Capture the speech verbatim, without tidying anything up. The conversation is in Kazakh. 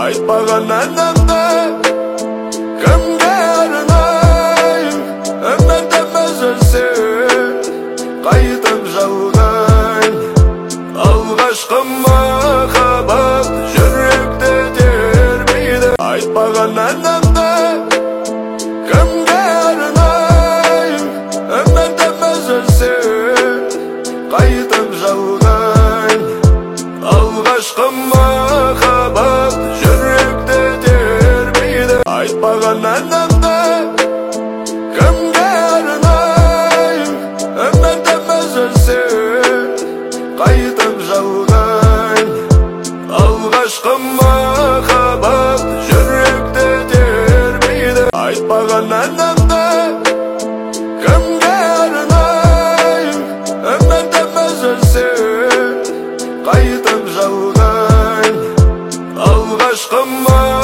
айтпаған әнімді кімге арнайым, өмірден үзілсем қайтып жалғайым. Алғашқы махаббат жүректі тербейді, айтпаған әнімді кімге арнайым, өмірден үзілсем қайтып жалғайым. Алғашқы махаббат жүректі тербейді, айтпаған әнімді кімге арнайым, өмірден үзілсем қайтып жалғайым. Алғашқы махаббат жүректі тербейді, айтпаған әнімді кімге арнайым, өмірден үзілсем қайтып жалғайым. Алғашқы